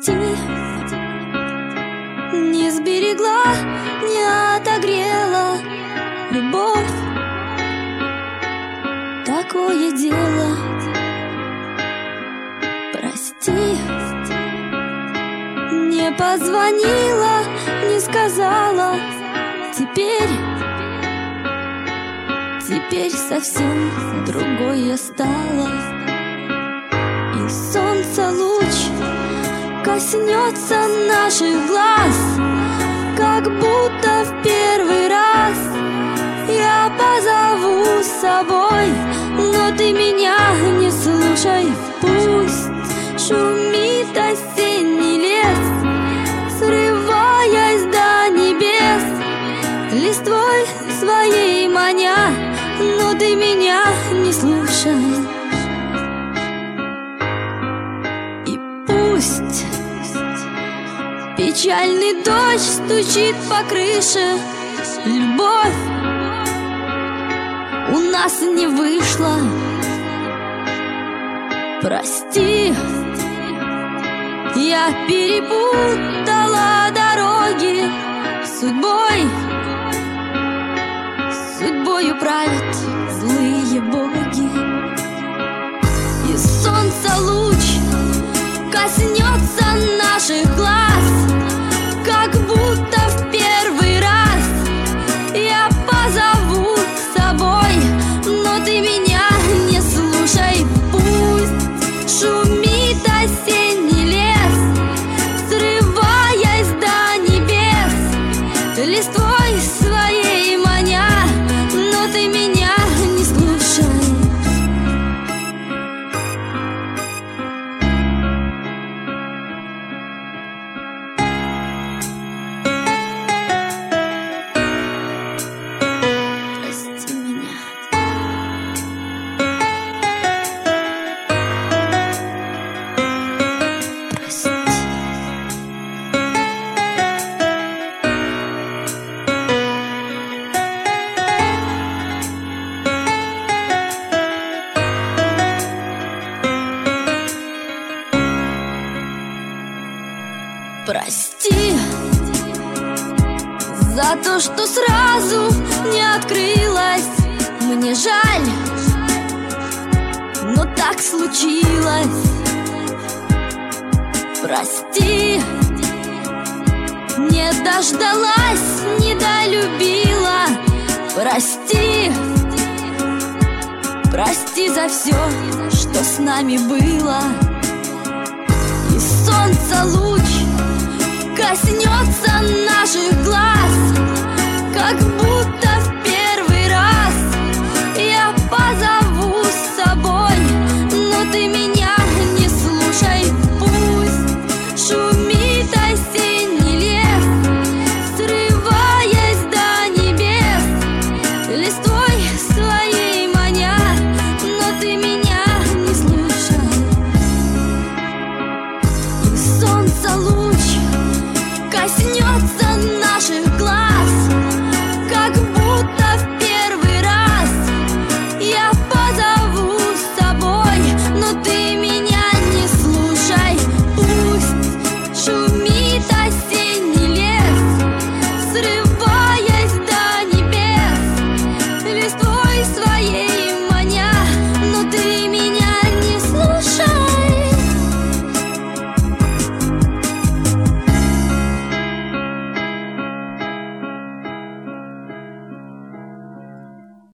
Прости, не сберегла, не отогрела любовь. Такое дело. Прости, не позвонила, не сказала. Теперь совсем другое стало. И солнце луч коснется наших глаз, как будто в первый раз. Я позову с собой, но ты меня не слушай. Пусть шумит осенний лес, срываясь до небес, листвой своей маня, но ты меня не слушай. И пусть печальный дождь стучит по крыше, любовь у нас не вышла. Прости, я перепутала дороги судьбою правят злые боги. И солнце луч коснется наших глаз, как будто в первый раз. Я позову с собой, но ты меня не слушай. Пусть шумит осенний лес, срываясь до небес, листвой своей маня, но ты меня не слушай. Прости меня. Прости. Прости за то, что сразу не открылась. Мне жаль, но так случилось. Прости, не дождалась, не долюбила. Прости, прости за все, что с нами было. И солнце луч коснется наших глаз, как будто